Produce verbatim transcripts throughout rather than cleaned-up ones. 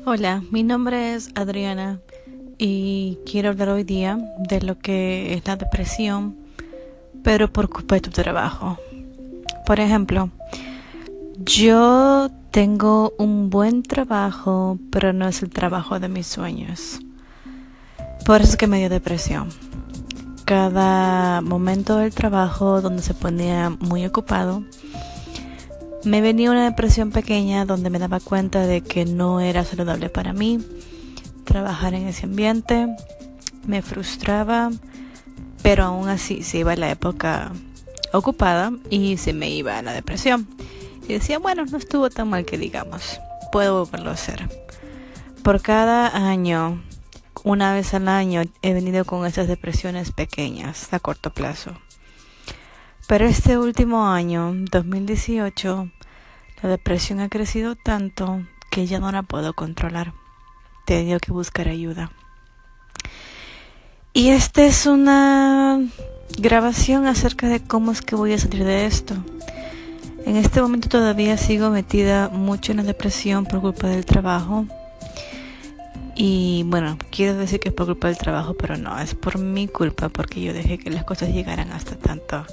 Hola, mi nombre es Adriana y quiero hablar hoy día de lo que es la depresión, pero por culpa de tu trabajo. Por ejemplo, yo tengo un buen trabajo, pero no es el trabajo de mis sueños. Por eso es que me dio depresión. Cada momento del trabajo donde se ponía muy ocupado, me venía una depresión pequeña donde me daba cuenta de que no era saludable para mí trabajar en ese ambiente. Me frustraba, pero aún así se iba la época ocupada y se me iba a la depresión. Y decía, bueno, no estuvo tan mal que digamos, puedo volverlo a hacer. Por cada año, una vez al año, he venido con esas depresiones pequeñas a corto plazo. Pero este último año, dos mil dieciocho, la depresión ha crecido tanto que ya no la puedo controlar. He tenido que buscar ayuda. Y esta es una grabación acerca de cómo es que voy a salir de esto. En este momento todavía sigo metida mucho en la depresión por culpa del trabajo. Y bueno, quiero decir que es por culpa del trabajo, pero no, es por mi culpa, porque yo dejé que las cosas llegaran hasta tanto,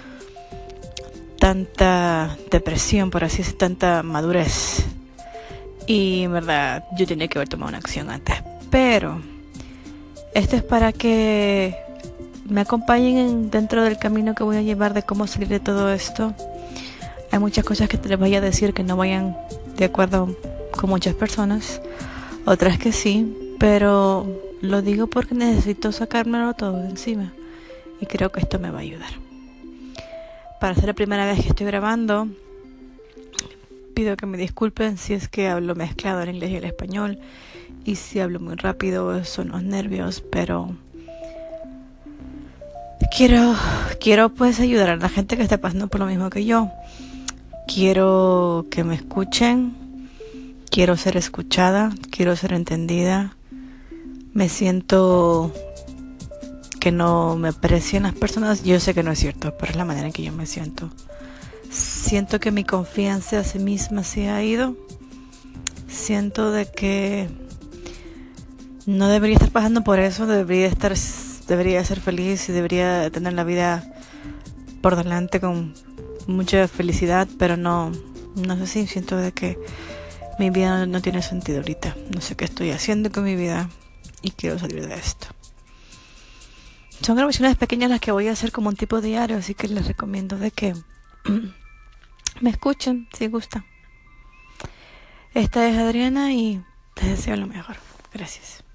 tanta depresión, por así decirlo, tanta madurez. Y en verdad, yo tenía que haber tomado una acción antes. Pero esto es para que me acompañen en, dentro del camino que voy a llevar de cómo salir de todo esto. Hay muchas cosas que te les voy a decir que no vayan de acuerdo con muchas personas, otras que sí, pero lo digo porque necesito sacármelo todo de encima y creo que esto me va a ayudar. Para ser la primera vez que estoy grabando, pido que me disculpen si es que hablo mezclado el inglés y el español y si hablo muy rápido son los nervios, pero quiero quiero pues ayudar a la gente que está pasando por lo mismo que yo. Quiero que me escuchen, quiero ser escuchada, quiero ser entendida. Me siento que no me aprecian las personas. Yo sé que no es cierto, pero es la manera en que yo me siento. Siento que mi confianza a sí misma se ha ido. Siento de que no debería estar pasando por eso, debería estar, debería ser feliz y debería tener la vida por delante con mucha felicidad, pero no, no sé si siento de que mi vida no, no tiene sentido ahorita. No sé qué estoy haciendo con mi vida y quiero salir de esto. Son grabaciones pequeñas las que voy a hacer como un tipo diario, así que les recomiendo de que me escuchen si gustan. Esta es Adriana y te deseo lo mejor. Gracias.